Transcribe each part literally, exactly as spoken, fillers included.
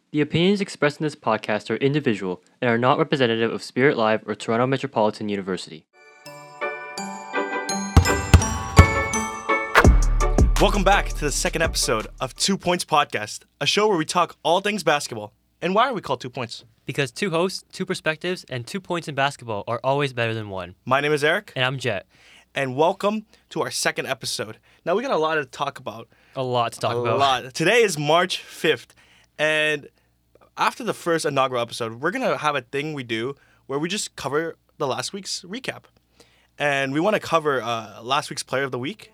The opinions expressed in this podcast are individual and are not representative of Spirit Live or Toronto Metropolitan University. Welcome back to the second episode of Two Points Podcast, a show where we talk all things basketball. And why are we called Two Points? Because two hosts, two perspectives, and two points in basketball are always better than one. My name is Eric. And I'm Jet. And welcome to our second episode. Now, we got a lot to talk about. A lot to talk a about. A lot. Today is March fifth. And after the first inaugural episode, we're going to have a thing we do where we just cover the last week's recap. And we want to cover uh, last week's Player of the Week.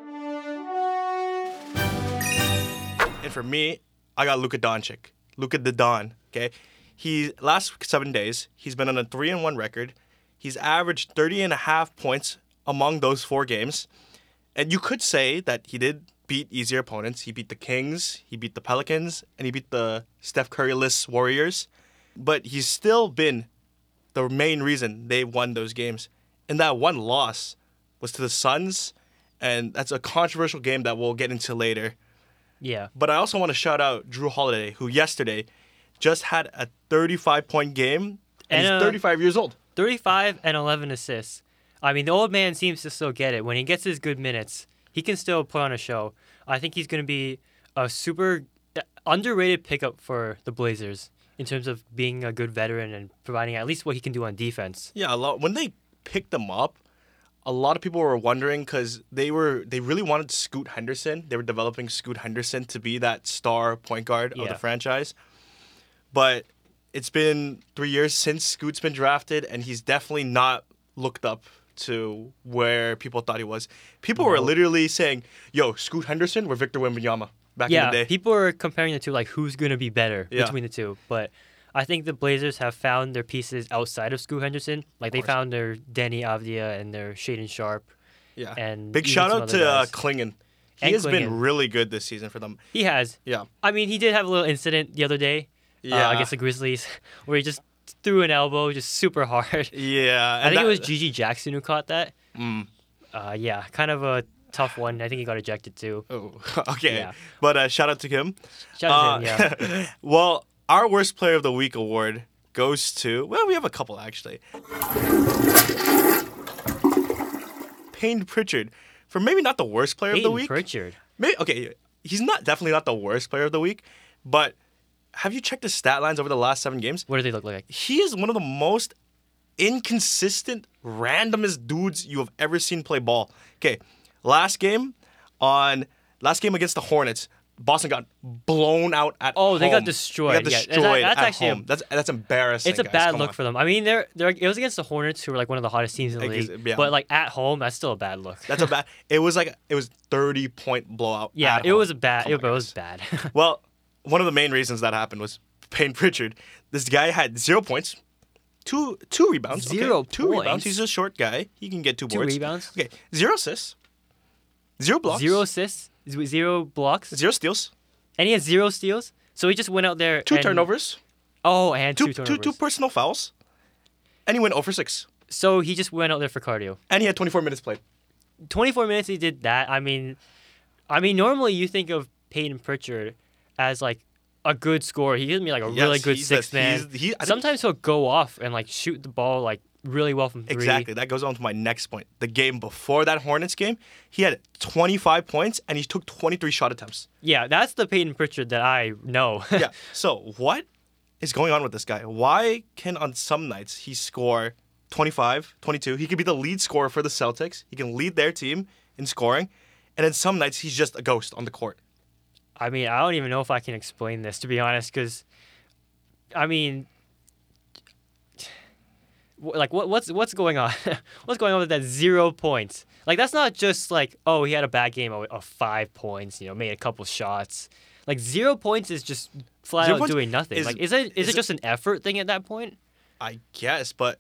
And for me, I got Luka Doncic. Luka the Don, okay? He, last seven days, he's been on a three and one record. He's averaged thirty and a half points among those four games. And you could say that he did beat easier opponents. He beat the Kings, he beat the Pelicans, and he beat the Steph Curry-less Warriors. But he's still been the main reason they won those games. And that one loss was to the Suns, and that's a controversial game that we'll get into later. Yeah. But I also want to shout out Drew Holiday, who yesterday just had a thirty-five point game, and, and he's uh, thirty-five years old. thirty-five and eleven assists. I mean, the old man seems to still get it. When he gets his good minutes, he can still put on a show. I think he's going to be a super underrated pickup for the Blazers in terms of being a good veteran and providing at least what he can do on defense. Yeah, a lot. When they picked him up, a lot of people were wondering because they were they really wanted Scoot Henderson. They were developing Scoot Henderson to be that star point guard yeah. of the franchise. But it's been three years since Scoot's been drafted, and he's definitely not looked up to where people thought he was. People no. were literally saying, yo, Scoot Henderson or Victor Wembanyama back yeah, in the day. People were comparing the two, like who's going to be better yeah. between the two. But I think the Blazers have found their pieces outside of Scoot Henderson. Like they found their Danny Avdia and their Shaden Sharp. Yeah. And big shout out to uh, Klingon. He and has Klingon. been really good this season for them. He has. Yeah. I mean, he did have a little incident the other day yeah. uh, against the Grizzlies where he just threw an elbow just super hard. Yeah. I think that, it was Gigi Jackson who caught that. Mm. Uh, yeah, kind of a tough one. I think he got ejected too. Oh, okay. Yeah. But uh, shout out to him. Shout out to him, uh, yeah. Well, our Worst Player of the Week award goes to, well, we have a couple actually. Payne Pritchard. For maybe not the worst player Payne of the week. Pritchard. Maybe, okay, he's not definitely not the worst player of the week, but have you checked his stat lines over the last seven games? What do they look like? He is one of the most inconsistent, randomest dudes you have ever seen play ball. Okay, last game on last game against the Hornets, Boston got blown out at oh, home. they got destroyed. They got destroyed yeah, that, that's at actually home. A, that's that's embarrassing. It's a guys. bad Come look on. for them. I mean, they're they're it was against the Hornets, who were like one of the hottest teams in the league. Yeah. But like at home, that's still a bad look. That's a bad. It was like it was thirty point blowout. Yeah, at it home. was a bad. Come It, on, it was guys. bad. Well, one of the main reasons that happened was Payne Pritchard. This guy had zero points. Two two rebounds. Zero okay? Two points? rebounds. He's a short guy. He can get two Two boards. rebounds. Okay. Zero assists. Zero blocks. Zero assists. Zero blocks. Zero steals. And he had zero steals. So he just went out there. Two and, turnovers. Oh, and Two, two two, turnovers. two personal fouls. And he went zero for six. So he just went out there for cardio. And he had twenty-four minutes played. twenty-four minutes he did that. I mean, I mean, normally you think of Payton Pritchard as like a good scorer. He gives me like a Yes, really good he's six the- man. he's- he- I think- Sometimes he'll go off and like shoot the ball like really well from three. Exactly. That goes on to my next point. The game before that Hornets game, he had twenty-five points and he took twenty-three shot attempts. Yeah, that's the Payton Pritchard that I know. Yeah. So what is going on with this guy? Why can on some nights he score twenty-five, twenty-two? He could be the lead scorer for the Celtics. He can lead their team in scoring. And then some nights he's just a ghost on the court. I mean, I don't even know if I can explain this, to be honest, because, I mean, like, what what's what's going on? What's going on with that zero points? Like, that's not just like, oh, he had a bad game of, of five points, you know, made a couple shots. Like, zero points is just flat Zero out points doing nothing. is- like, is it is, is it it- just an effort thing at that point? I guess, but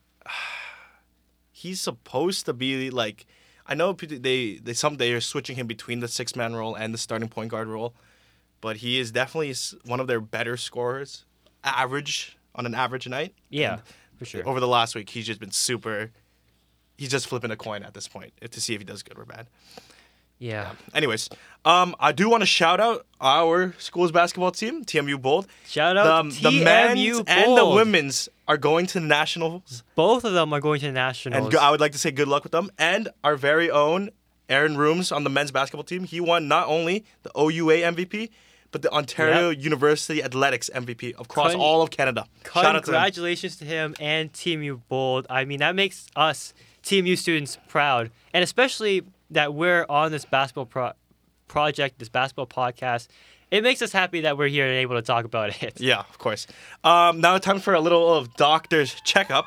he's supposed to be like. I know people- they they someday are switching him between the six man role and the starting point guard role, but he is definitely s- one of their better scorers, average on an average night. Yeah, And for sure. Over the last week, he's just been super. He's just flipping a coin at this point to see if he does good or bad. Yeah. Anyways, um, I do want to shout out our school's basketball team, T M U Bold. Shout out the, to the T M men's U and the Bold. women's are going to nationals, Both of them are going to nationals. and go- I would like to say good luck with them. And our very own Aaron Rooms on the men's basketball team, he won not only the O U A M V P, but the Ontario Yep. University Athletics M V P across Con- all of Canada. Shout out to them. Congratulations to him and T M U Bold. I mean, that makes us T M U students proud, and especially that we're on this basketball pro- project, this basketball podcast. It makes us happy that we're here and able to talk about it. Yeah, of course. Um, now time for a little of doctor's checkup.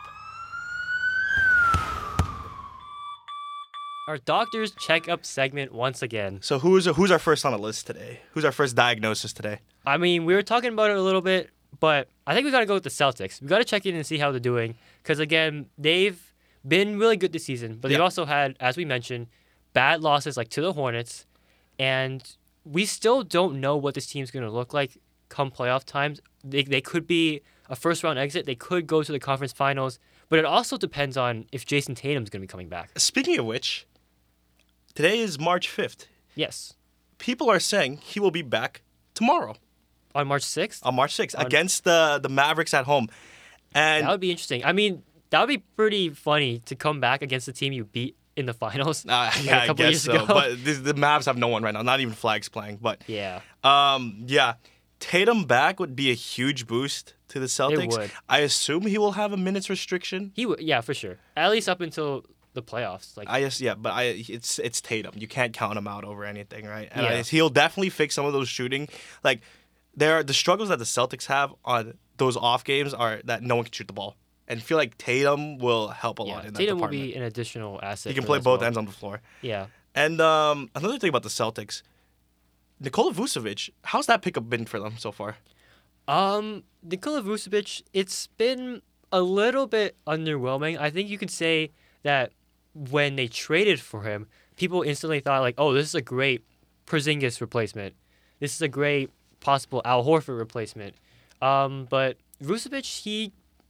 Our doctor's checkup segment once again. So who's who's our first on the list today? Who's our first diagnosis today? I mean, we were talking about it a little bit, but I think we got to go with the Celtics. We got to check in and see how they're doing because, again, they've been really good this season, but they've Yeah. also had, as we mentioned, bad losses like to the Hornets, and we still don't know what this team's going to look like come playoff times. They, they could be a first-round exit. They could go to the conference finals, but it also depends on if Jason Tatum's going to be coming back. Speaking of which, today is March fifth. Yes. People are saying he will be back tomorrow On March sixth? on March sixth On- against the the Mavericks at home. And That would be interesting. I mean, that would be pretty funny to come back against the team you beat in the finals. uh, like yeah, a I couple guess years so. ago. But the, the Mavs have no one right now. Not even Flags playing. But Yeah. um, yeah, Tatum back would be a huge boost to the Celtics. would. I assume he will have a minutes restriction. He would, yeah, for sure. At least up until the playoffs. Like, I just yeah, but I it's it's Tatum. You can't count him out over anything, right? And Yeah. I, he'll definitely fix some of those shooting. Like there are the struggles that the Celtics have on those off games are that no one can shoot the ball. And I feel like Tatum will help a yeah, lot in that Tatum will department. be an additional asset. He can for play them as both well. ends on the floor. Yeah. And um, another thing about the Celtics, Nikola Vucevic, how's that pickup been for them so far? Um, Nikola Vucevic, it's been a little bit underwhelming. I think you could say that when they traded for him, people instantly thought like, "Oh, this is a great Porzingis replacement. This is a great possible Al Horford replacement." Um, but Vucevic, he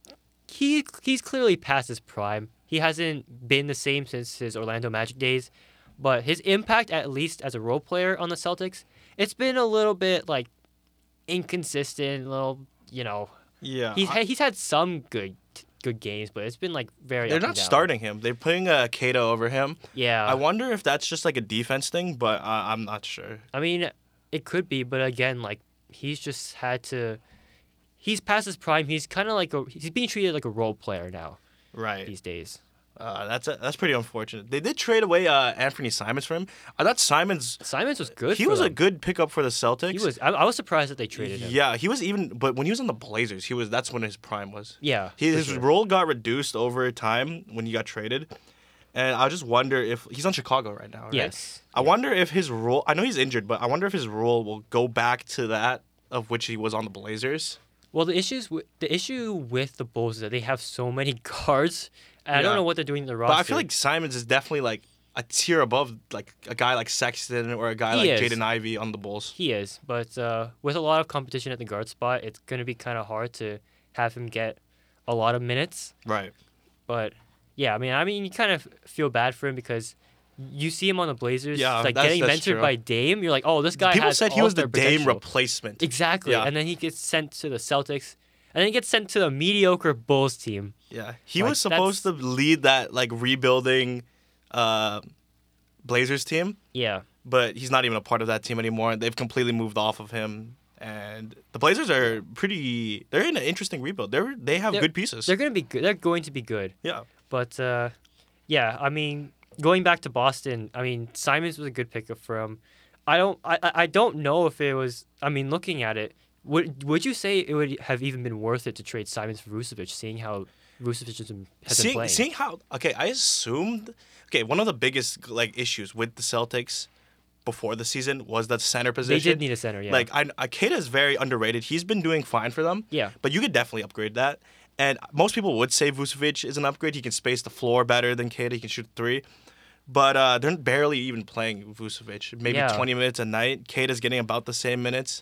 he he's clearly past his prime. He hasn't been the same since his Orlando Magic days, but his impact, at least as a role player on the Celtics, it's been a little bit like inconsistent. Little, you know, Yeah. he's ha- he's had some good good games, but it's been like very. They're up and not down. starting him. They're putting uh, Cato over him. Yeah, I wonder if that's just like a defense thing, but uh, I'm not sure. I mean, it could be, but again, like he's just had to. He's past his prime. He's kind of like a. He's being treated like a role player now Right. these days. Uh, that's a, that's pretty unfortunate. They did trade away uh, Anthony Simons for him. I thought Simons. Simons was good. He for was a them. good pickup for the Celtics. He was. I, I was surprised that they traded him. Yeah, he was even. But when he was on the Blazers, he was. That's when his prime was. Yeah. He, for his sure. role got reduced over time when he got traded, and I just wonder if he's on Chicago right now. Right? Yes. I wonder if his role. I know he's injured, but I wonder if his role will go back to that of which he was on the Blazers. Well, the issues with the issue with the Bulls is that they have so many guards, and I Yeah. don't know what they're doing in the roster. But I feel like Simons is definitely like a tier above like a guy like Sexton or a guy He like is. Jaden Ivey on the Bulls. he is, but uh, with a lot of competition at the guard spot, it's going to be kind of hard to have him get a lot of minutes. Right. But yeah, I mean, I mean, you kind of feel bad for him because you see him on the Blazers, Yeah, like that's- getting that's mentored true. by Dame. You're like, oh, this guy. People has said he was the all-star Dame potential. replacement. Exactly, Yeah. and then he gets sent to the Celtics, and then he gets sent to the mediocre Bulls team. Yeah, he Like, was supposed to lead that like rebuilding uh, Blazers team, Yeah. but he's not even a part of that team anymore. They've completely moved off of him, and the Blazers are pretty. They're in an interesting rebuild. They're they have They're- good pieces. They're gonna be good. They're going to be good. Yeah, But uh, yeah, I mean, going back to Boston, I mean, Simons was a good pickup for him. I don't, I, I I don't know if it was. I mean, looking at it, would would you say it would have even been worth it to trade Simons for Vucevic, seeing how Vucevic has been, has been seeing playing? seeing how okay, I assumed okay. One of the biggest like issues with the Celtics before the season was the center they position. did need a center, yeah. Like I, Akeda is very underrated. He's been doing fine for them. Yeah. But you could definitely upgrade that. And most people would say Vucevic is an upgrade. He can space the floor better than Kata. He can shoot three. But uh, they're barely even playing Vucevic. Maybe Yeah. twenty minutes a night. Kata's getting about the same minutes.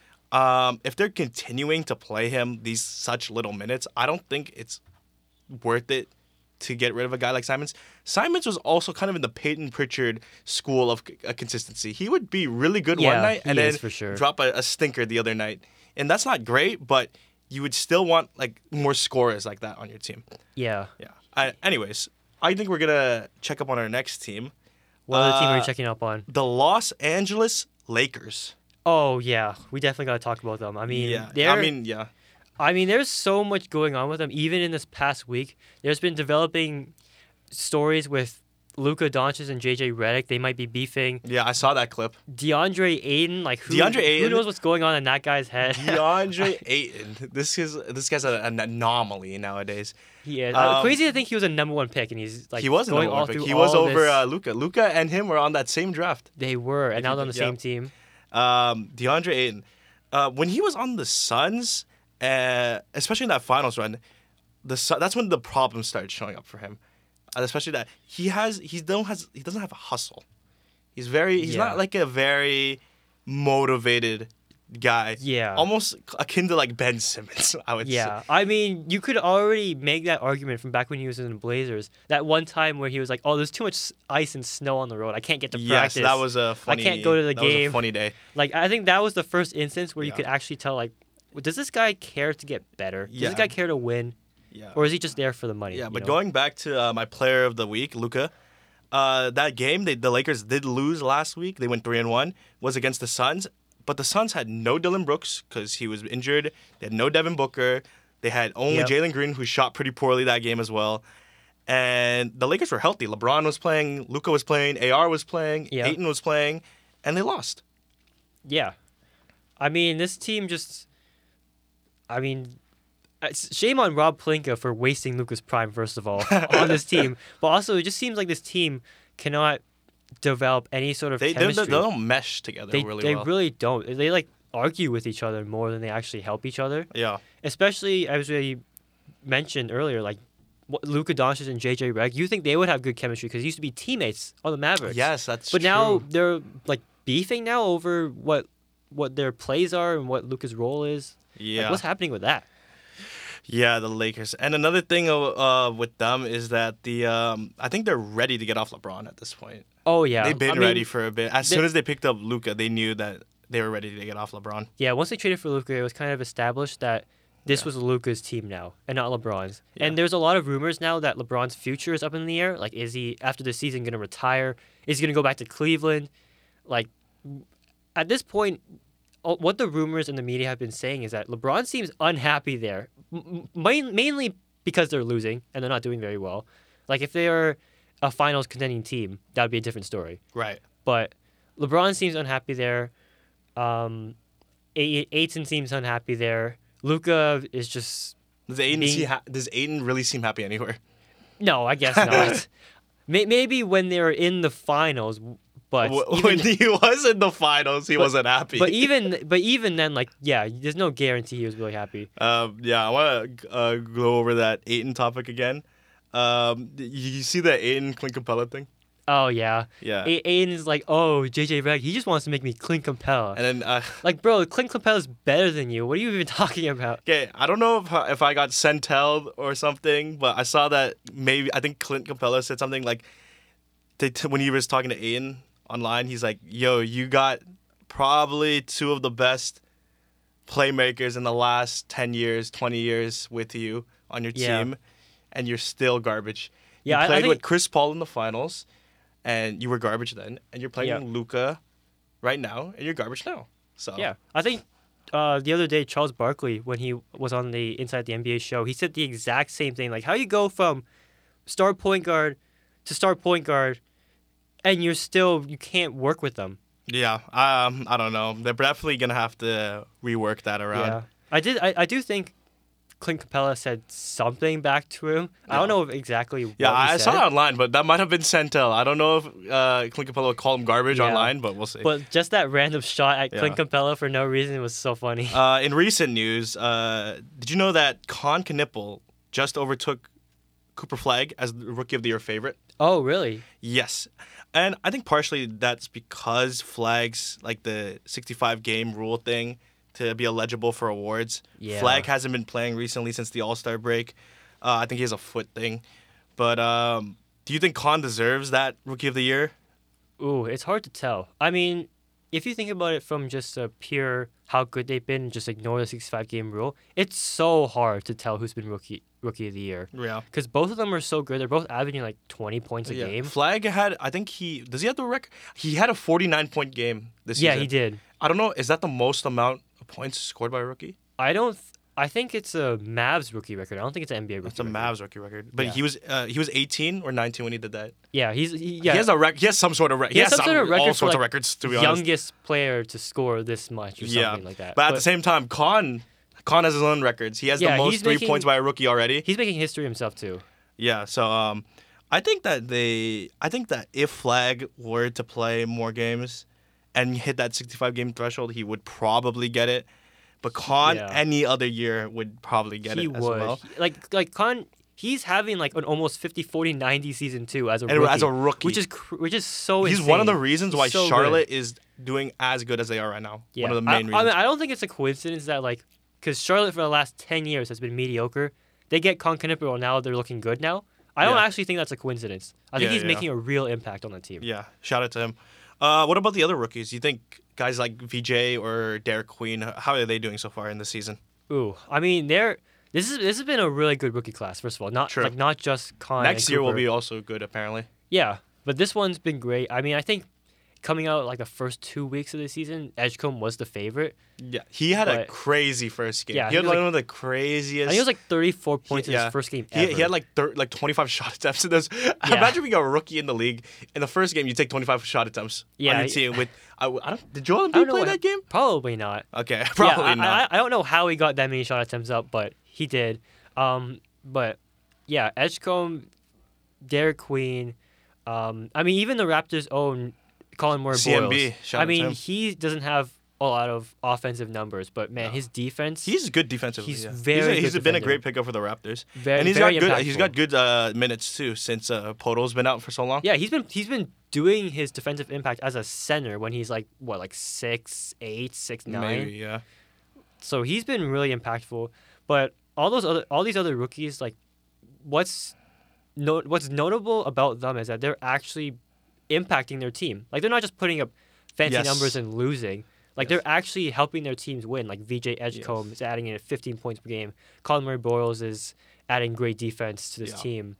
Um, if they're continuing to play him these such little minutes, I don't think it's worth it to get rid of a guy like Simons. Simons was also kind of in the Peyton Pritchard school of uh, consistency. He would be really good Yeah, one night and he then is for sure. drop a, a stinker the other night. And that's not great, but you would still want like more scorers like that on your team. Yeah. Yeah. I, anyways, I think we're going to check up on our next team. What other team are you Uh, checking up on? The Los Angeles Lakers. Oh yeah, we definitely got to talk about them. I mean, Yeah. they're, I mean, yeah. I mean, there's so much going on with them. Even in this past week, there's been developing stories with Luka Doncic and J J Redick. They might be beefing. Yeah, I saw that clip. DeAndre Ayton, like who, DeAndre who Ayton- knows what's going on in that guy's head? DeAndre Ayton. This is this guy's a, an anomaly nowadays. He is. Um, uh, crazy to think he was a number one pick, and he's like he was going number all one pick. through He was all over this- uh, Luka. Luka and him were on that same draft. They were, and now they're on the Yeah. same team. Um, DeAndre Ayton. Uh, when he was on the Suns, uh, especially in that finals run, the Sun, that's when the problems started showing up for him. Uh, especially that he has he don't has he doesn't have a hustle. He's very he's Yeah. not like a very motivated guy. Yeah. Almost akin to like Ben Simmons, I would say. Yeah, I mean, you could already make that argument from back when he was in the Blazers. That one time where he was like, "Oh, there's too much s- ice and snow on the road. I can't get to Yes, practice." that was a funny. can't go to the that was a game. funny day. Like, I think that was the first instance where you Yeah. could actually tell, like, does this guy care to get better? Does Yeah. this guy care to win, Yeah. or is he just there for the money? Yeah, you but know? going back to uh, my player of the week, Luka, uh, that game they, the Lakers did lose last week. They went three and one. Was against the Suns, but the Suns had no Dylan Brooks because he was injured. They had no Devin Booker. They had only Yep. Jalen Green, who shot pretty poorly that game as well. And the Lakers were healthy. LeBron was playing, Luka was playing, A R was playing, Yeah. Ayton was playing, and they lost. Yeah, I mean, this team just, I mean. It's shame on Rob Pelinka for wasting Luka's prime, first of all, on this team. But also, it just seems like this team cannot develop any sort of They, they, chemistry. they don't mesh together they really they well. really don't. They like argue with each other more than they actually help each other. yeah. Especially as we mentioned earlier, like what- Luka Doncic and J J Redick. You think they would have good chemistry because they used to be teammates on the Mavericks. Yes, that's But true. now they're like beefing now over what what their plays are and what Luka's role is. yeah. Like, what's happening with that? Yeah, the Lakers. And another thing uh, with them is that the um, I think they're ready to get off LeBron at this point. Oh yeah, They've been I mean, ready for a bit. As they- soon as they picked up Luka, they knew that they were ready to get off LeBron. Yeah, once they traded for Luka, it was kind of established that this Yeah. was Luka's team now and not LeBron's. Yeah. And there's a lot of rumors now that LeBron's future is up in the air. Like, is he, after the season, going to retire? Is he going to go back to Cleveland? Like, at this point, uh, what the rumors in the media have been saying is that LeBron seems unhappy there, m- main, mainly because they're losing and they're not doing very well. Like, if they are a finals contending team, that would be a different story. Right. But LeBron seems unhappy there. Um, A- Ayton seems unhappy there. Luka is just Does Aiden, Being- see ha- does Aiden really seem happy anywhere? no, I guess not. May- Maybe when they're in the finals, but Wh- even, when he was in the finals, he But- wasn't happy. but even but even then, like yeah, there's no guarantee he was really happy. um, yeah, I want to uh, go over that Aiden topic again. Um, y- you see the Aiden Clint Capella thing? Oh yeah, Yeah. A- Aiden is like, oh J J Redick, he just wants to make me Clint Capella. And then, uh, Like, bro, Clint Capella's better than you. What are you even talking about? okay, I don't know if I- if I got sent-held or something, but I saw that maybe I think Clint Capella said something like they t- when he was talking to Aiden online, he's like, "Yo, you got probably two of the best playmakers in the last ten years, twenty years with you on your Yeah. team, and you're still garbage. Yeah, I- I you played think- with Chris Paul in the finals, and you were garbage then, and you're playing Yeah. Luka right now, and you're garbage now. So Yeah, I think uh, the other day Charles Barkley, when he was on the Inside the N B A show, he said the exact same thing. Like, how you go from star point guard to star point guard, and you're still you can't work with them. Yeah, um, I don't know. They're definitely gonna have to rework that around. Yeah, I did. I, I do think Clint Capella said something back to him. I don't know if exactly. Yeah, what he I said, saw it online, but that might have been Sentel. I don't know if uh, Clint Capella would call him garbage Yeah. online, but we'll see. But just that random shot at Clint Yeah. Capella for no reason was so funny. uh, in recent news, uh, did you know that Con Knipple just overtook Cooper Flag as the Rookie of the Year favorite? Oh, really? Yes. And I think partially that's because Flag's like the sixty-five game rule thing to be eligible for awards. Yeah. Flag hasn't been playing recently since the All-Star break. Uh, I think he has a foot thing. But um, do you think Khan deserves that Rookie of the Year? Ooh, it's hard to tell. I mean, if you think about it from just a pure how good they've been, and just ignore the sixty-five game rule, it's so hard to tell who's been rookie rookie of the year. Yeah. Because both of them are so good. They're both averaging like twenty points a yeah. game. Flag had, I think he, does he have the record? He had a forty-nine point game this Yeah, season. he did. I don't know, is that the most amount of points scored by a rookie? I don't. Th- I think it's a Mavs rookie record. I don't think it's an N B A rookie. It's a record. Mavs rookie record. But Yeah. he was uh, he was eighteen or nineteen when he did that. Yeah, he's he, yeah. He has a rec- He has some sort of record. He has some sort of record all for, sorts of like, records, to be honest. youngest player to score this much or something Yeah. like that. But at the same time, Khan, Khan has his own records. He has Yeah, the most he's three making- points by a rookie already. he's making history himself too. Yeah, so um, I think that they, I think that if Flag were to play more games and hit that sixty-five game threshold, he would probably get it. But Khan, Yeah. any other year, would probably get he it would. as well. He- like like Khan, he's having like an almost fifty forty ninety season too as a And rookie. as a rookie. which is cr- which is so. He's insane. one of the reasons He's why so Charlotte good. is doing as good as they are right now. Yeah. One of the I, main I reasons. mean, I don't think it's a coincidence that like because Charlotte for the last ten years has been mediocre. They get Con Knipperl, now they're looking good now. I don't Yeah. actually think that's a coincidence. I think Yeah, he's yeah. making a real impact on the team. Yeah, shout out to him. Uh, what about the other rookies? You think guys like V J or Derek Queen, how are they doing so far in the season? Ooh, I mean, they're this is this has been a really good rookie class. First of all, not True. like not just Con. Next and year will Cooper. be also good, apparently. Yeah, but this one's been great. I mean, I think coming out like the first two weeks of the season, Edgecombe was the favorite. Yeah, he had a But- crazy first game. Yeah, he he had was like like- one of the craziest. I think it was like thirty-four points in yeah. his first game He, ever. he had like thir- like twenty-five shot attempts in this. Yeah. Imagine being a rookie in the league. In the first game, you take twenty-five shot attempts Yeah, on your he- team. With I, I don't, did Joel I Embiid don't know play what- that game? Probably not. Okay, probably yeah, I, not. I, I don't know how he got that many shot attempts up, but he did. Um, but yeah, Edgecombe, Derek Queen. Um, I mean, even the Raptors' own Colin Moore C M B, Boyles. shout I out to mean, him. he doesn't have a lot of offensive numbers, but man, No. his defense. He's good defensively. He's yeah. very He's, a, he's good been a defender. great pickup for the Raptors. very, and he's very got good. He's impactful. got good uh, minutes too since uh, Poto's been out for so long. Yeah, he's been he's been doing his defensive impact as a center when he's like what like six eight six nine. Maybe, yeah. So he's been really impactful. But all those other all these other rookies, like what's no what's notable about them is that they're actually impacting their team. Like they're not just putting up fancy Yes. numbers and losing. Like Yes. they're actually helping their teams win. Like V J Edgecombe Yes. is adding in fifteen points per game. Colin Murray Boyles is adding great defense to this Yeah. team.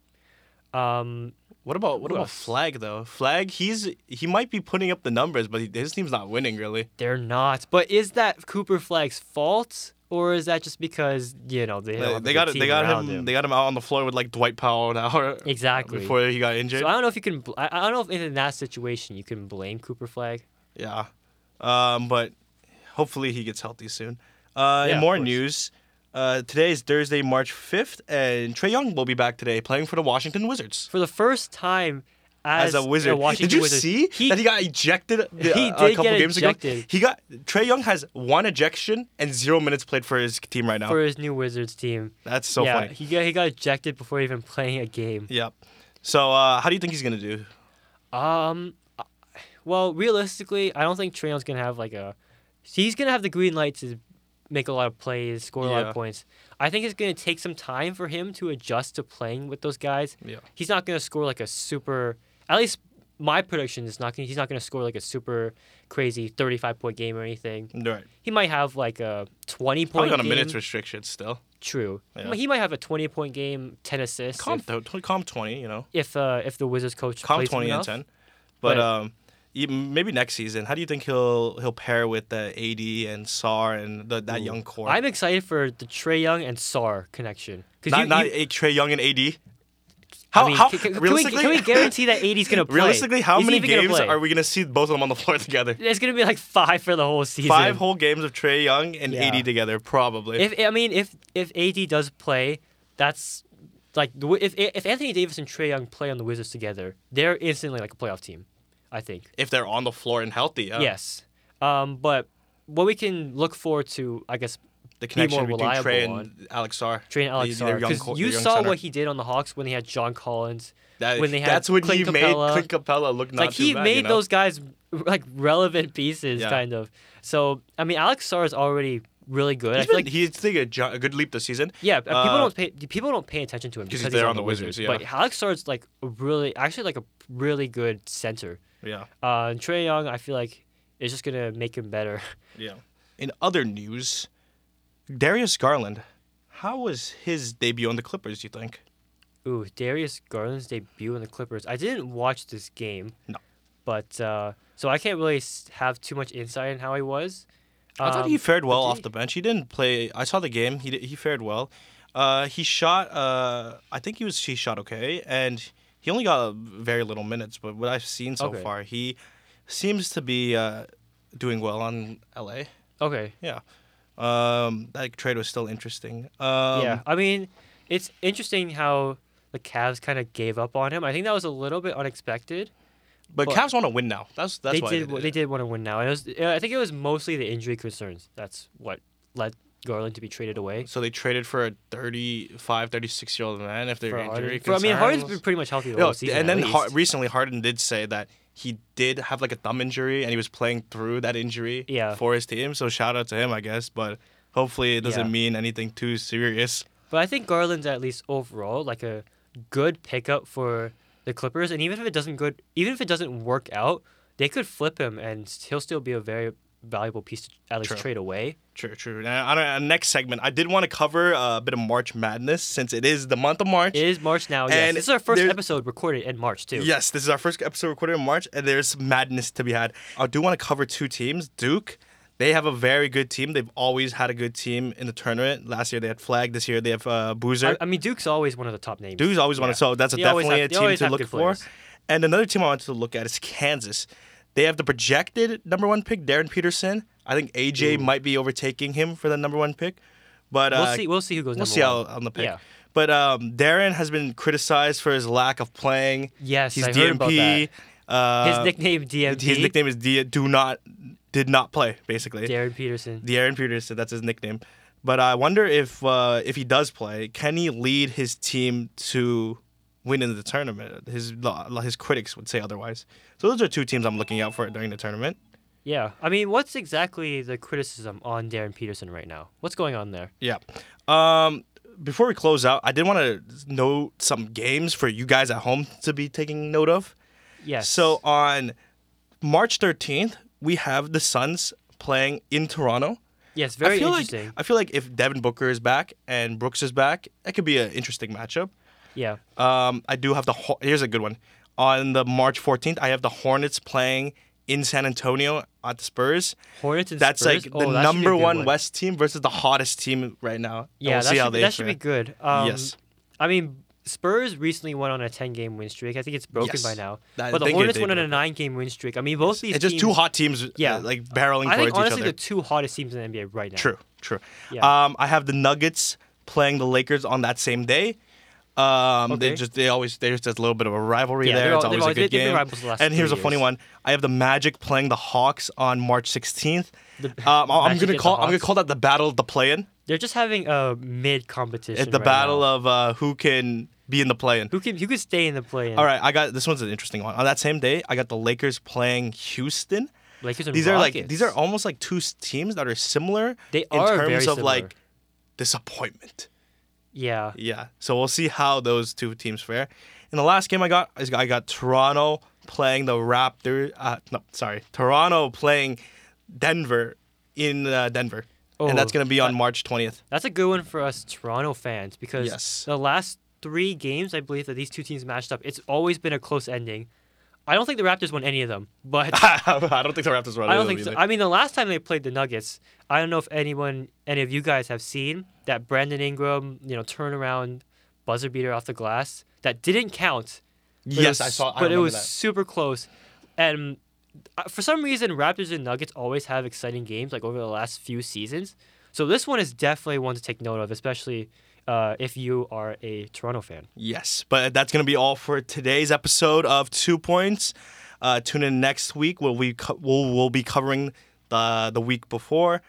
Um, What about what Who about else? Flag though? Flag, he's he might be putting up the numbers, but he, his team's not winning really. They're not. But is that Cooper Flag's fault, or is that just because you know they don't They, have a they good got team they got around him, They got him out on the floor with like Dwight Powell now. Exactly. Before he got injured. So I don't know if you can. bl- I I don't know if in that situation you can blame Cooper Flag. Yeah. Um, but hopefully he gets healthy soon. Uh, Yeah, in of more course. news, uh, today is Thursday, March fifth, and Trae Young will be back today playing for the Washington Wizards. For the first time as, As a wizard, Washington did you Wizard, see he, that he got ejected? He uh, a did couple get games ejected. ago. He got Trae Young has one ejection and zero minutes played for his team right now. for his new Wizards team. That's so yeah, funny. he got he got ejected before even playing a game. Yep. So uh, how do you think he's gonna do? Um, well, realistically, I don't think Trae Young's gonna have like a. He's gonna have the green light to make a lot of plays, score a lot Yeah. of points. I think it's gonna take some time for him to adjust to playing with those guys. Yeah. He's not gonna score like a super. At least my prediction is not. Gonna, he's not gonna score like a super crazy thirty-five point game or anything. Right. He might have like a twenty Probably point on a game. minutes restriction still. True. Yeah. He might have a twenty point game, ten assists. Calm if, though. Calm twenty. You know. if uh if the Wizards coach Calm plays him twenty and enough. ten. But, But- um, even- maybe next season. How do you think he'll he'll pair with the A D and S A R and the, that Ooh. young core? I'm excited for the Trae Young and S A R connection. Because not you, not you, a Trae Young and A D. How I mean, how can, can, can we, realistically? can we guarantee that A D's gonna play? realistically, how Is he many even gonna games play? are we gonna see both of them on the floor together? There's gonna be like five for the whole season. Five whole games of Trae Young and Yeah. A D together, probably. If I mean, if if A D does play, that's like the Wi- if if Anthony Davis and Trae Young play on the Wizards together, they're instantly like a playoff team. I think. If they're on the floor and healthy, yeah. Yes. Um, but what we can look forward to, I guess, The connection more between Trae reliable and Alex Sarr. Trae and Alex The- their Sarr, young because co- you their young saw center. what he did on the Hawks when they had John Collins. That, when they had that's when Clint he Capella. made Clint Capella look not like too he bad, made you know? those guys like relevant pieces, Yeah. kind of. So I mean, Alex Sarr is already really good. I He's, feel been, like he's taking a, jo- a good leap this season. yeah, uh, people Uh, don't pay people don't pay attention to him 'cause because he's he's, there on on the the Wizards. Wizards, But Alex Sar's like a really actually like a really good center. Yeah. Uh, and Trae Young, I feel like is just gonna make him better. Yeah. In other news, Darius Garland, how was his debut on the Clippers, do you think? Ooh, Darius Garland's debut in the Clippers. I didn't watch this game. No. But uh, so I can't really s- have too much insight in how he was. I thought Um, he fared well but off did the bench. He didn't play. I saw the game. He did- he fared well. Uh, he shot. Uh, I think he was. He shot okay, and he only got very little minutes. But what I've seen so Okay. far, he seems to be uh, doing well on L A. Okay. Yeah. Um, that trade was still interesting. Um, yeah. I mean, it's interesting how the Cavs kind of gave up on him. I think that was a little bit unexpected. But But- Cavs want to win now. That's that's they why did. they did. They it. did want to win now. And it was, uh, I think it was mostly the injury concerns. That's what led Garland to be traded away. So they traded for a thirty-five, thirty-six year old man if they're For injury Harden. For, I mean, Harden's concerns. been pretty much healthy the No, whole season. and then at Har- least. recently Harden did say that he did have like a thumb injury and he was playing through that injury Yeah. for his team. So shout out to him, I guess. But hopefully it doesn't Yeah. mean anything too serious. But I think Garland's at least overall like a good pickup for the Clippers, and even if it doesn't good, even if it doesn't work out, they could flip him, and he'll still be a very valuable piece to at least True. trade away. True, true. Now, on our next segment, I did want to cover uh, a bit of March Madness since it is the month of March. It is March now. Yes, And this is our first there's- episode recorded in March too. Yes, this is our first episode recorded in March, and there's madness to be had. I do want to cover two teams. Duke, they have a very good team. They've always had a good team in the tournament. Last year they had Flag. This year they have uh, Boozer. I, I mean, Duke's always one of the top names. Duke's always wanted, Yeah. so that's a They always definitely have- a they team always to have look good for. players. And another team I wanted to look at is Kansas. They have the projected number one pick, Darren Peterson. I think A J Ooh. might be overtaking him for the number one pick, but We'll uh, see. We'll see who goes. we'll number see how one. on the pick. Yeah. But um, Darren has been criticized for his lack of playing. Yes, He's I D heard M about P. that. Uh, His nickname D M P. His nickname is D. Do not did not play basically. Darren Peterson. De'Aaron Peterson, that's his nickname. But I wonder if uh, if he does play, can he lead his team to win in the tournament? His his critics would say otherwise. So those are two teams I'm looking out for during the tournament. Yeah, I mean, what's exactly the criticism on Darren Peterson right now? What's going on there? Yeah. Um, before we close out, I did want to note some games for you guys at home to be taking note of. Yes. So on March thirteenth, we have the Suns playing in Toronto. yes, very I feel interesting. Like, I feel like if Devin Booker is back and Brooks is back, that could be an interesting matchup. yeah. Um, I do have the Hor- here's a good one. On the March fourteenth, I have the Hornets playing in San Antonio at the Spurs. Hornets and That's Spurs. like Oh, the that should be a number good one West team versus the hottest team right now. And Yeah, we'll that, see should, how be, they that should be fare. good. Um, Yes. I mean, Spurs recently went on a ten-game win streak. I think it's broken Yes. by now. I But the think it Hornets did went on a broke. nine-game win streak. I mean, both these It's just teams, two hot teams, yeah, Yeah. like barreling I think towards honestly each the other. two hottest teams in the N B A right now. True, true. Yeah. Um, I have the Nuggets playing the Lakers on that same day. Um, They Okay. just they always there's just a little bit of a rivalry Yeah, there. they're It's al- they've always a always- good they've been game. rivals the last And here's a three funny years. one. I have the Magic playing the Hawks on March sixteenth. The- Um, I'm Magic gonna and the call I'm gonna Hawks. call that the battle of the play-in. They're just having a mid competition. It's the right battle now. of uh, who can be in the play-in. who can who could stay in the play. All right, I got this one's an interesting one. On that same day, I got the Lakers playing Houston. Lakers and These are like Rockets. these are almost like two s- teams that are similar They in are terms very of similar. like disappointment. Yeah. Yeah. So we'll see how those two teams fare. And the last game I got is I got Toronto playing the Raptors. Uh, no, sorry, Toronto playing Denver in uh, Denver, and that's Oh, gonna be on that- March twentieth. That's a good one for us Toronto fans because Yes. the last three games, I believe that these two teams matched up. It's always been a close ending. I don't think the Raptors won any of them, but I don't think the Raptors won. I don't think so. I mean, the last time they played the Nuggets, I don't know if anyone, any of you guys have seen that Brandon Ingram, you know, turnaround buzzer beater off the glass that didn't count. but it Yes, was- I saw. I but it remember was that. super close, and uh, for some reason, Raptors and Nuggets always have exciting games like over the last few seasons. So this one is definitely one to take note of, especially uh, if you are a Toronto fan. Yes, but that's going to be all for today's episode of Two Points. Uh, tune in next week. We'll, we co- we'll, we'll be covering the the week before.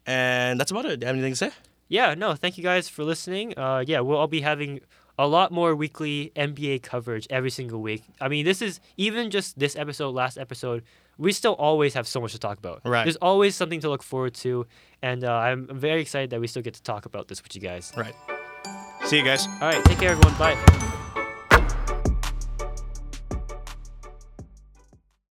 And that's about it. Anything to say? Yeah, no, thank you guys for listening. Uh, yeah, we'll all be having a lot more weekly N B A coverage every single week. I mean, this is even just this episode, last episode, we still always have so much to talk about. Right. There's always something to look forward to, and uh, I'm very excited that we still get to talk about this with you guys. Right. See you guys. All right, take care, everyone. Bye.